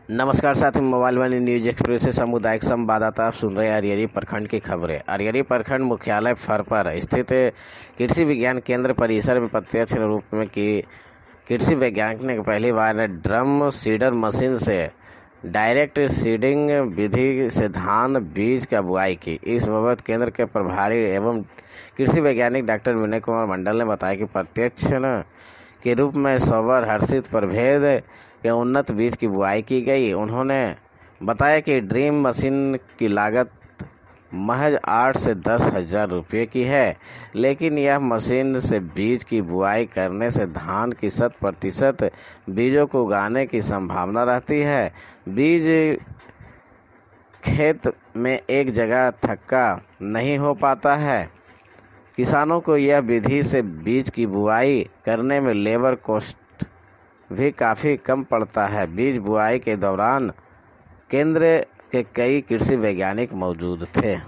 नमस्कार साथी, मोबाइल वाली न्यूज एक्सप्रेस से सामुदायिक संवाददाता आप सुन रहे हैं अरियरी प्रखंड की खबरें। अरियरी प्रखंड मुख्यालय फर पर स्थित कृषि विज्ञान केंद्र परिसर में प्रत्यक्ष रूप में की कृषि वैज्ञानिक ने पहली बार ड्रम सीडर मशीन से डायरेक्ट सीडिंग विधि से धान बीज का बुआई की। इस बाबत केंद्र के प्रभारी एवं कृषि वैज्ञानिक डॉक्टर विनय कुमार मंडल ने बताया कि प्रत्यक्ष के रूप में सोबर हर्षित प्रभेद के उन्नत बीज की बुआई की गई। उन्होंने बताया कि ड्रीम मशीन की लागत महज 8 से 10 हजार रुपये की है, लेकिन यह मशीन से बीज की बुआई करने से धान की 100% बीजों को उगाने की संभावना रहती है। बीज खेत में एक जगह थक्का नहीं हो पाता है। किसानों को यह विधि से बीज की बुआई करने में लेबर कॉस्ट भी काफ़ी कम पड़ता है। बीज बुआई के दौरान केंद्र के कई कृषि वैज्ञानिक मौजूद थे।